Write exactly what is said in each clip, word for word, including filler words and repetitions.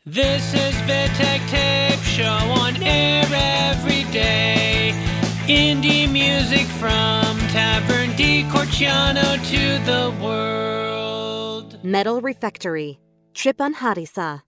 This is Vitek Tape Show on air every day. Indie music from Tavern di Corciano to the world. Metal Refectory, Tripan Harissa.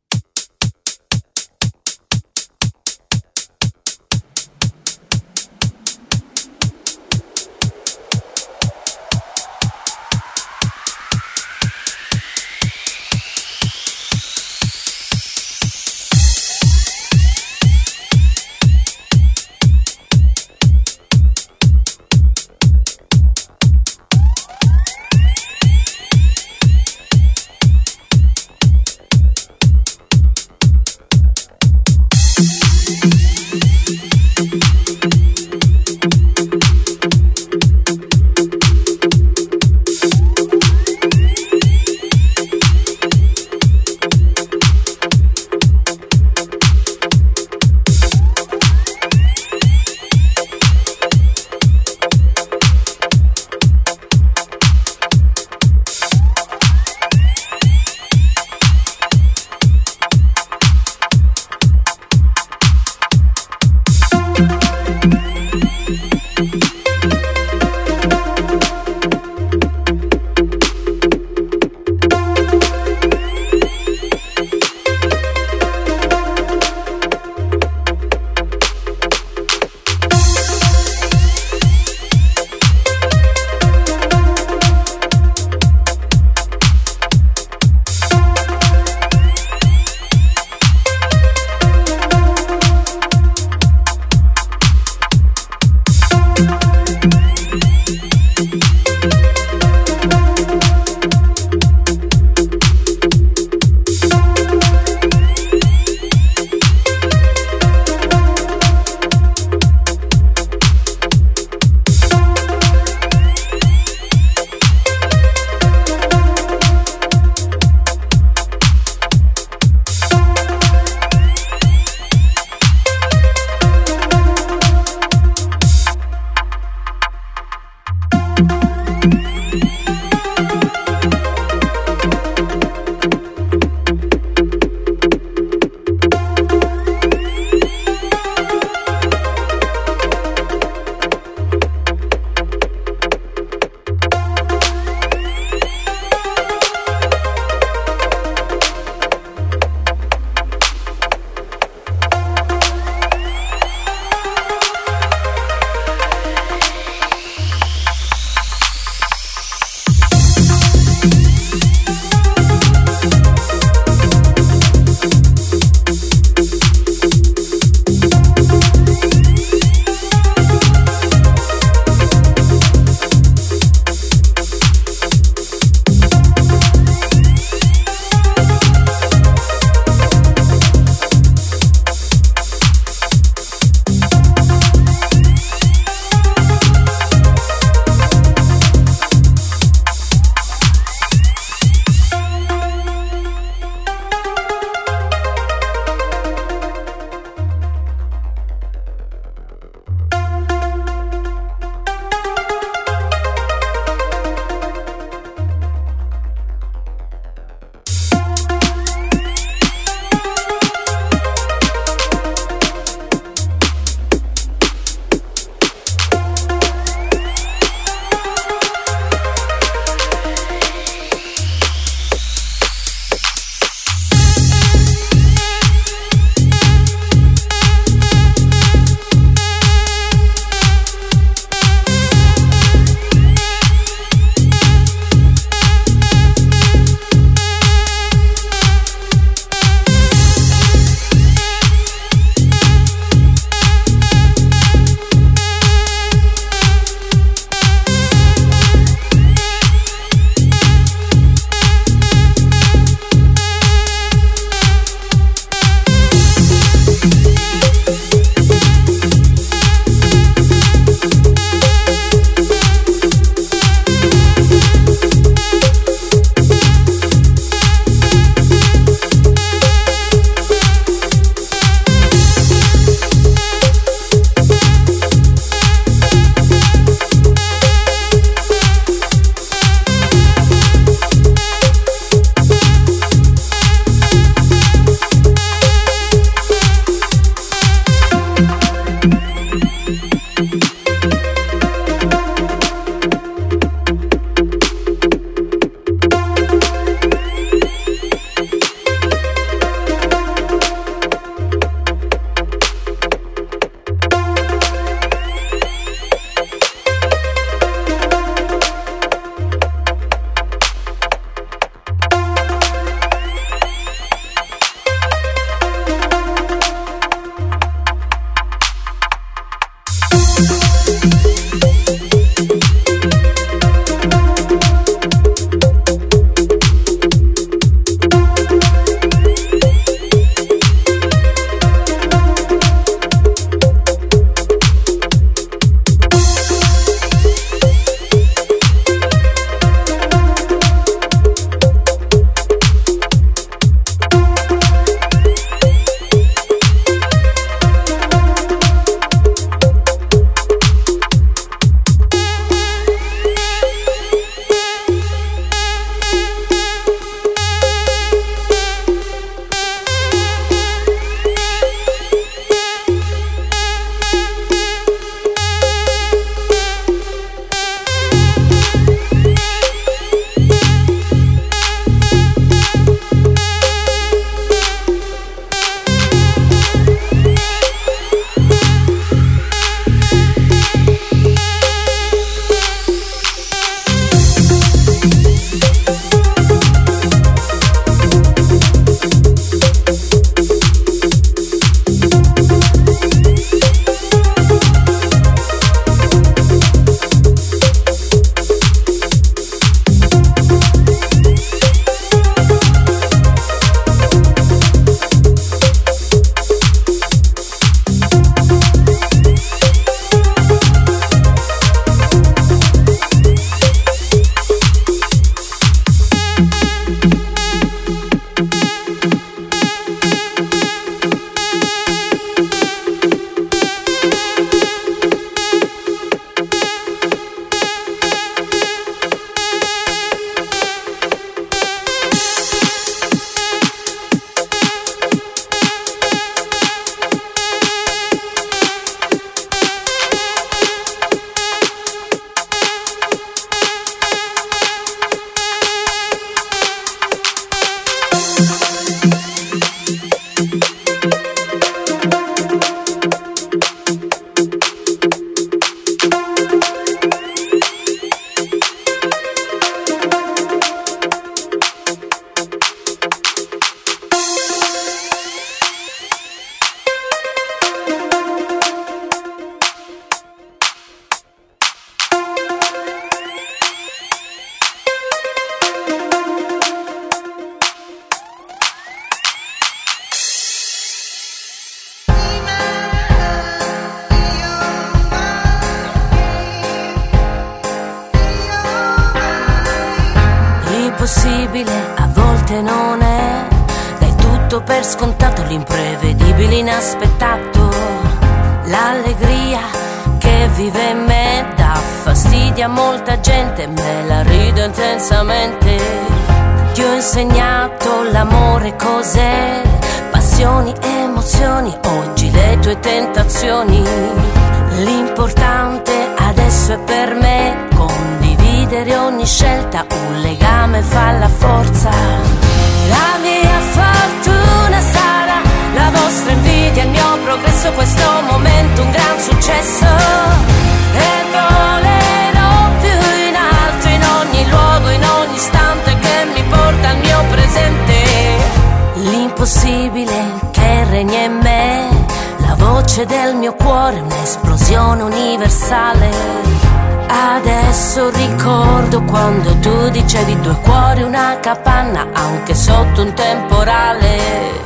l'impossibile a volte non è. Dai tutto per scontato, l'imprevedibile inaspettato. L'allegria che vive in me dà fastidio a molta gente, me la rido intensamente. Ti ho insegnato l'amore cos'è, passioni, emozioni, oggi le tue tentazioni. L'importante adesso è per me condividere ogni scelta, un legame fa la forza. La mia fortuna sarà la vostra invidia, il mio progresso, questo momento un gran successo. E volerò più in alto in ogni luogo, in ogni istante che mi porta al mio presente. L'impossibile che regna in me, la voce del mio cuore, un'esplosione universale. Adesso ricordo quando tu dicevi due cuori, una capanna, anche sotto un temporale.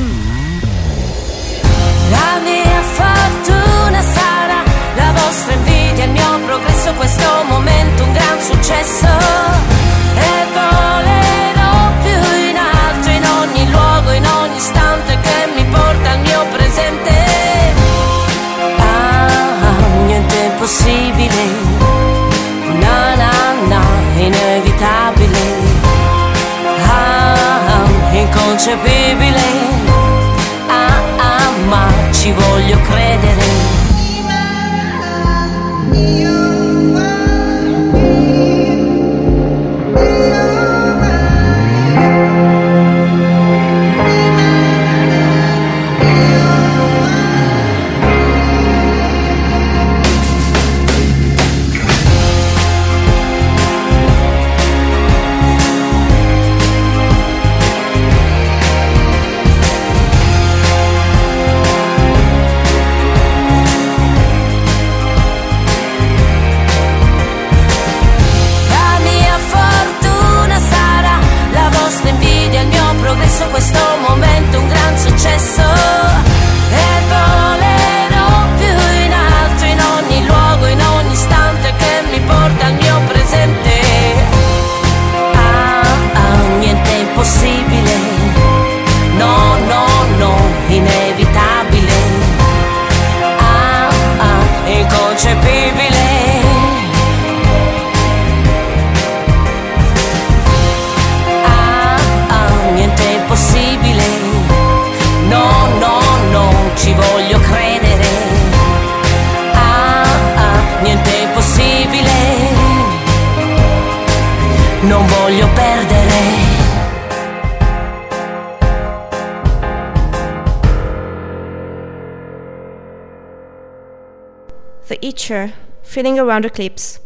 La mia fortuna sarà la vostra invidia, il mio progresso, questo momento un gran successo. E volerò più in alto in ogni luogo, in ogni istante che mi porta al mio presente. Ah, niente è impossibile, na na na, inevitabile. Ah, inconcepibile. Ah, ah, ma ci voglio credere. Questo momento un gran successo. E volerò più in alto in ogni luogo, in ogni istante che mi porta al mio presente. Ah, ah, niente è impossibile, no, no, no, inevitabile. Ah, ah, inconcepibile. No, no, no, ci voglio credere. Ah, ah, niente è impossibile. Non voglio perdere. The Itcher, Feeling Around Eclipse.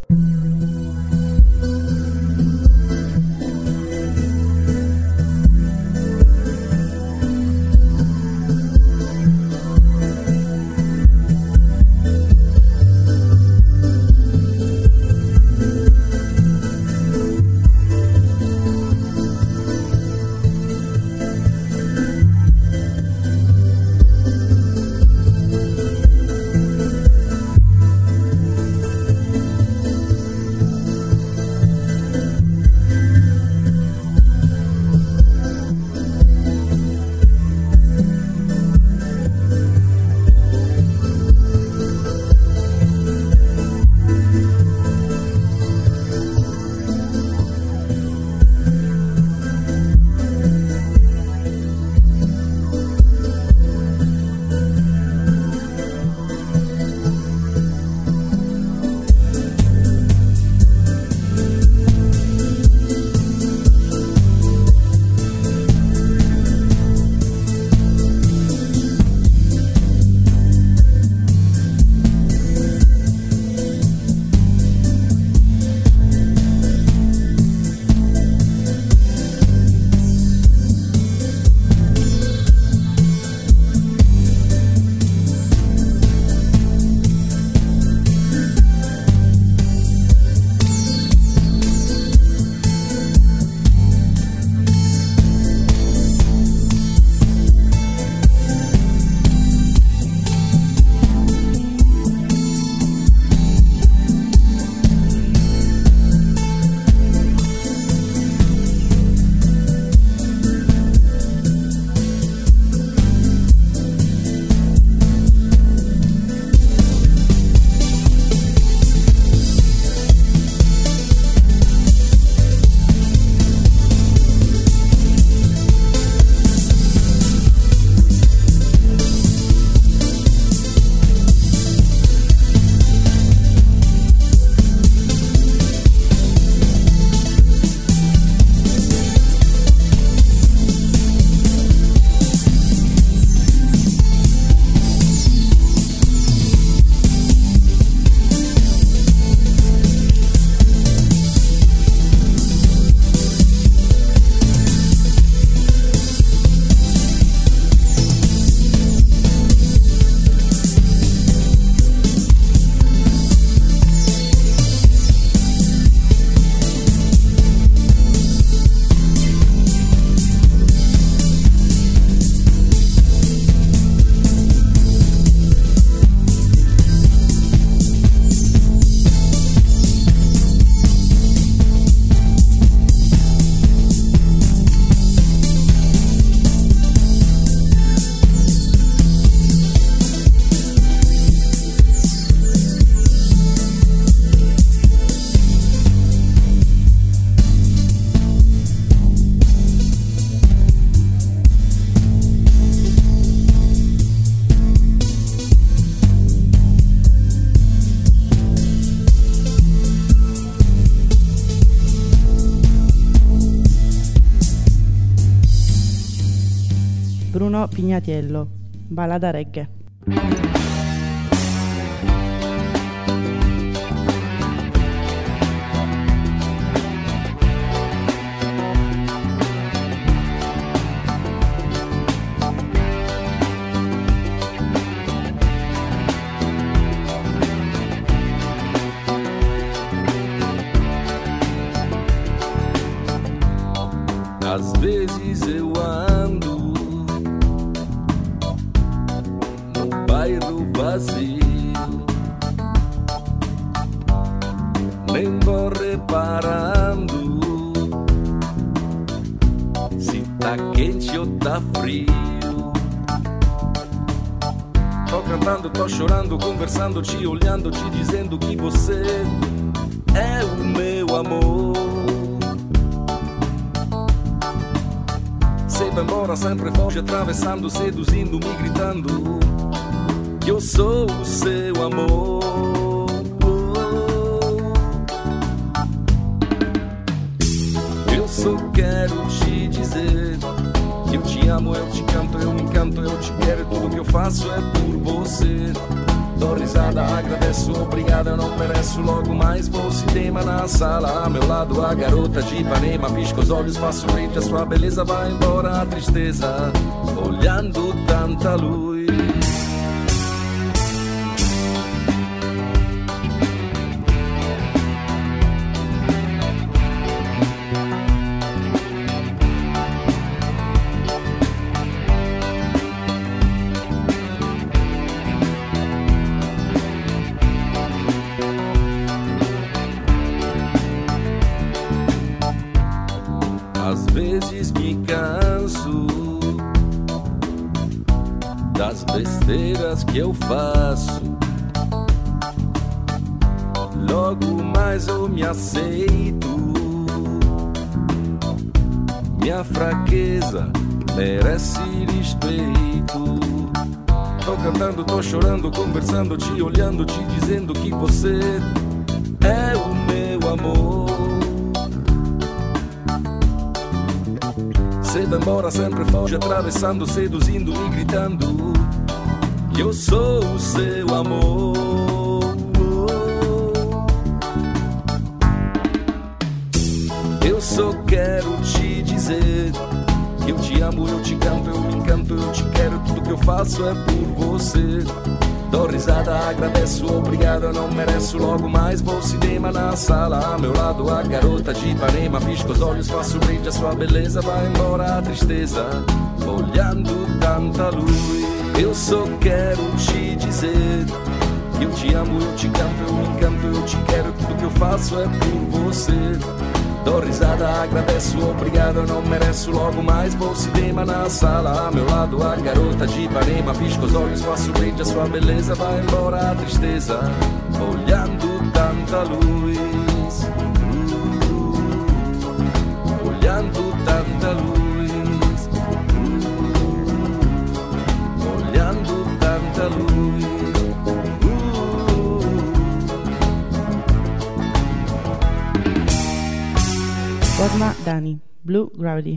Bruno Pignatiello, Ballada reggae. Às vezes eu ando no bairro vazio, nem vou reparando se tá quente ou tá frio. Tô cantando, tô chorando, conversando, te olhando, te dizendo que você é o meu amor. Sei vai embora, sempre foge, atravessando, seduzindo, me gritando que eu sou o seu amor. Eu só quero te dizer que eu te amo, eu te canto, eu me encanto, eu te quero, tudo que eu faço é por você. Dou risada, agradeço, obrigado, eu não mereço. Logo mais vou cinema na sala, a meu lado a garota de Ipanema. Pisco os olhos, faço rede, a sua beleza vai embora a tristeza, olhando tanta luz. Às vezes me canso das besteiras que eu faço, logo mais eu me aceito. Minha fraqueza merece respeito. Tô cantando, tô chorando, conversando, te olhando, te dizendo que você é o meu amor. Você vai embora, sempre foge, atravessando, seduzindo e gritando que eu sou o seu amor. Eu só quero te dizer que eu te amo, eu te canto, eu me encanto, eu te quero, tudo que eu faço é por você. Dou risada, agradeço, obrigado, eu não mereço. Logo mais vou cinema na sala, a meu lado a garota de Ipanema. Pisco os olhos, faço brinde, a sua beleza vai embora a tristeza, olhando tanta luz. Eu só quero te dizer que eu te amo, eu te canto, eu me encanto, eu te quero, tudo que eu faço é por você. Dou risada, agradeço, obrigado, eu não mereço. Logo mais vou cinema na sala, a meu lado a garota de Ipanema. Pisco os olhos, faço brinde, a sua beleza vai embora a tristeza, olhando tanta luz, uh, olhando tanta luz, uh, olhando tanta luz. Forma Dani, Blue Gravity.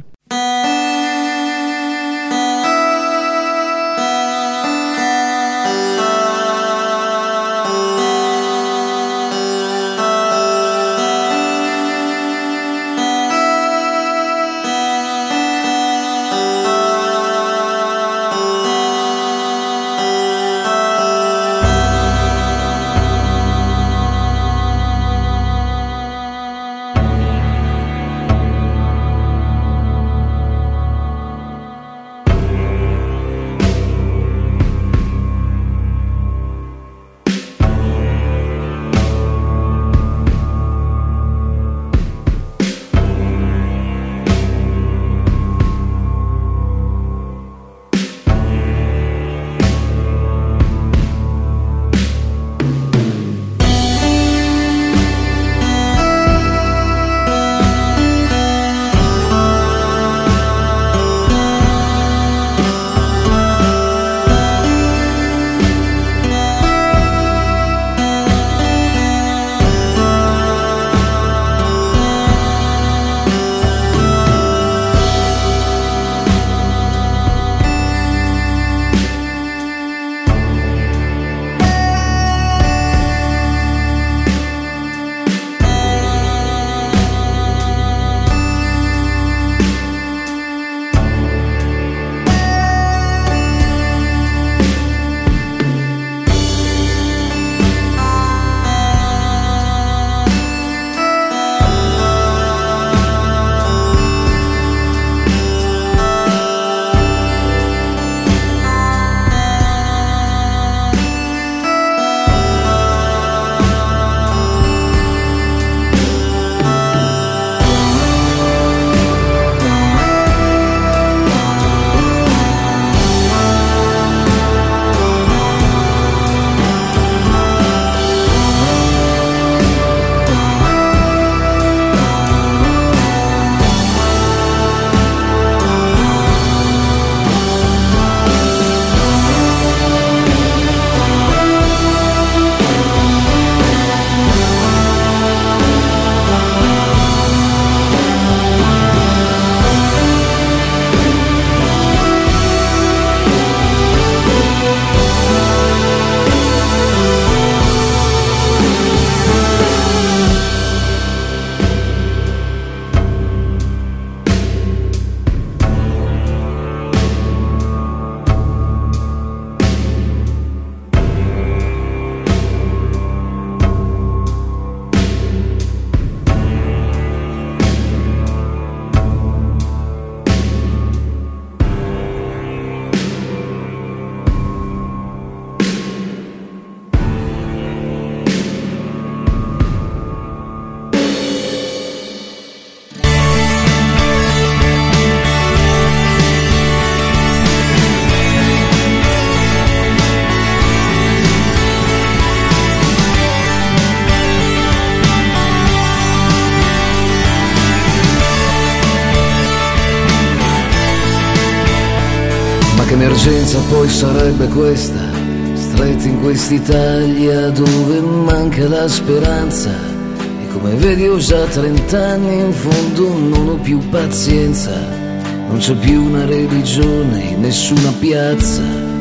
L'emergenza poi sarebbe questa, stretti in quest'Italia dove manca la speranza. E come vedi ho già trent'anni, in fondo non ho più pazienza. Non c'è più una religione in nessuna piazza.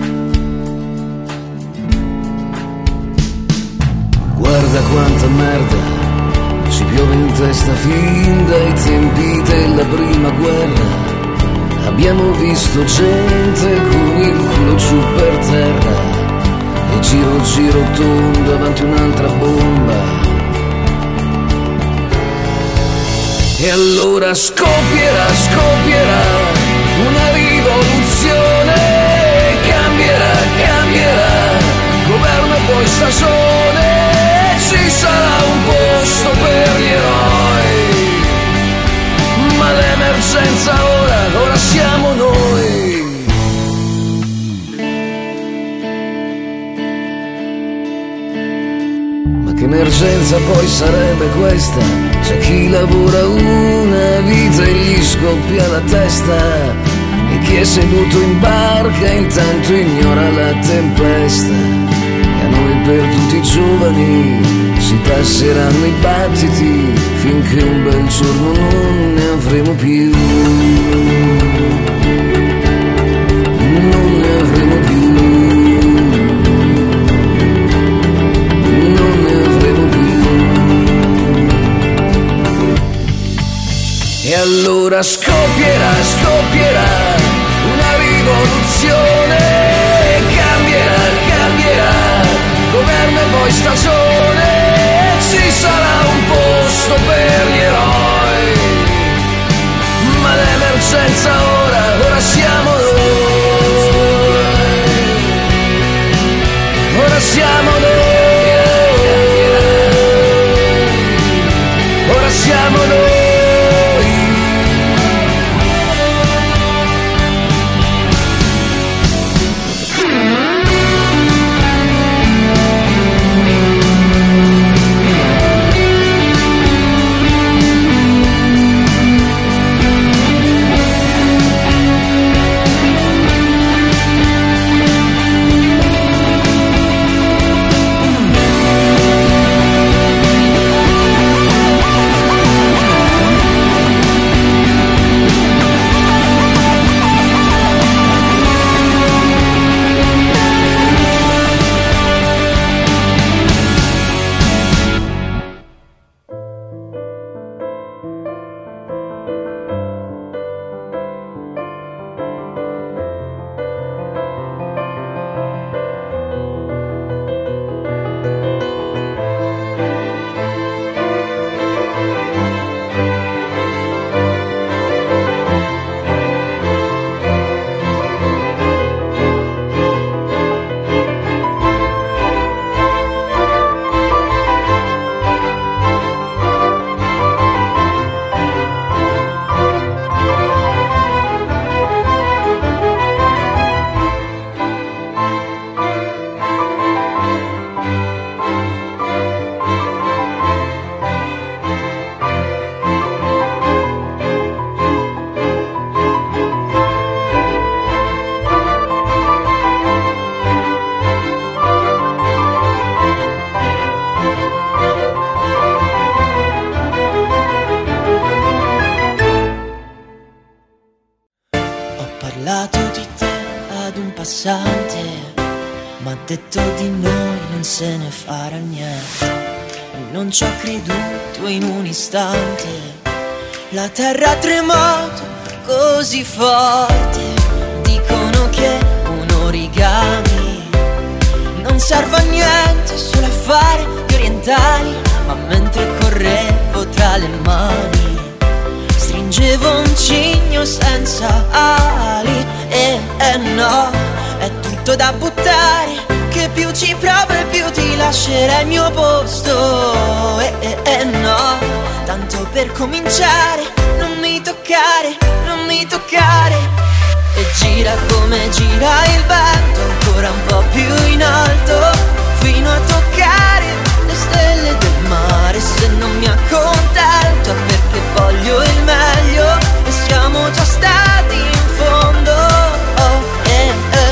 Guarda quanta merda ci piove in testa fin dai tempi della prima guerra. Abbiamo visto gente con il culo giù per terra e giro giro tondo davanti un'altra bomba. E allora scoppierà, scoppierà una rivoluzione, cambierà, cambierà governo e poi stagione. Ci sarà un posto per gli eroi, ma l'emergenza ora, ora siamo noi. Ma che emergenza poi sarebbe questa? C'è chi lavora una vita e gli scoppia la testa, e chi è seduto in barca intanto ignora la tempesta. E a noi per tutti i giovani si passeranno i battiti finché un bel giorno non ne avremo più. Non ne avremo più. Non ne avremo più. E allora scoppierà, scoppierà una rivoluzione, cambierà, cambierà governo e poi stagione. Ci sarà un posto per gli eroi, ma l'emergenza ora, ora siamo noi. Ora siamo noi. Ora siamo noi. m'ha detto di noi non se ne farà niente. Non ci ho creduto in un istante, la terra ha tremato così forte. Dicono che un origami non serve a niente, solo a fare gli orientali. Ma mentre correvo tra le mani stringevo un cigno senza ali. E eh no, è tutto da buttare, che più ci provo e più ti lascerai il mio posto. E eh, eh no, tanto per cominciare, non mi toccare, non mi toccare. E gira come gira il vento, ancora un po' più in alto, fino a toccare le stelle del mare. Se non mi accontento è perché voglio il meglio, e siamo già stati in fondo. Oh, eh, eh.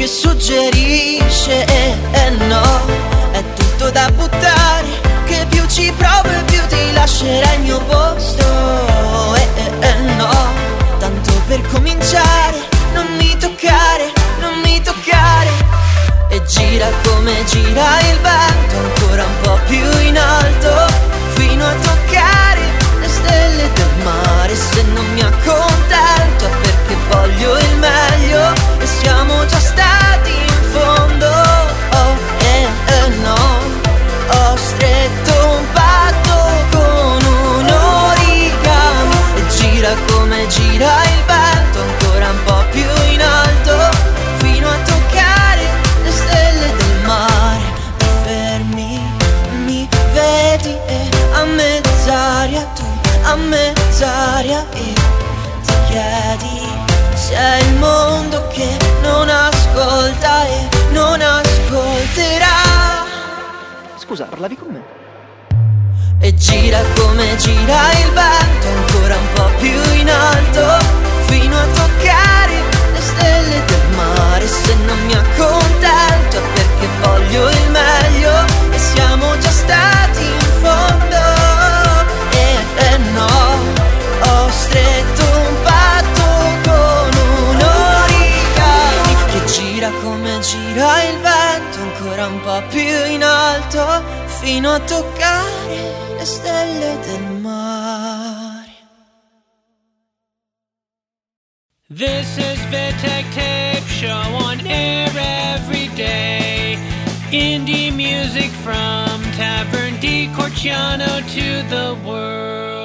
che suggerisce eh, eh no, è tutto da buttare, che più ci provo e più ti lascerai il mio posto eh, eh, eh no, tanto per cominciare, non mi toccare, non mi toccare. E gira come gira il vento, ancora un po' più in alto, fino a toccare le stelle del mare. Se non mi accontento è perché voglio il meglio e siamo già stati in fondo. Oh, eh, eh, no, ho stretto un patto con un origami. E gira come gira il vento, ancora un po' più in alto, fino a toccare le stelle del mare. Ti fermi, mi vedi e a mezz'aria tu, a mezz'aria e ti chiedi se è il mondo che non ascolta e non ascolterà. Scusa, parlavi con me? E gira come gira il vento, ancora un po' più in alto, fino a toccare le stelle del mare. Se non mi accontento è perché voglio il meglio e siamo già stati in fondo. E eh, no, ho stretto un patto con un origami che gira come gira il vento, ancora un po' più in alto, fino a toccare le stelle del mare. This is Vittek Tape Show on air every day. Indie music from Tavern di Corciano to the world.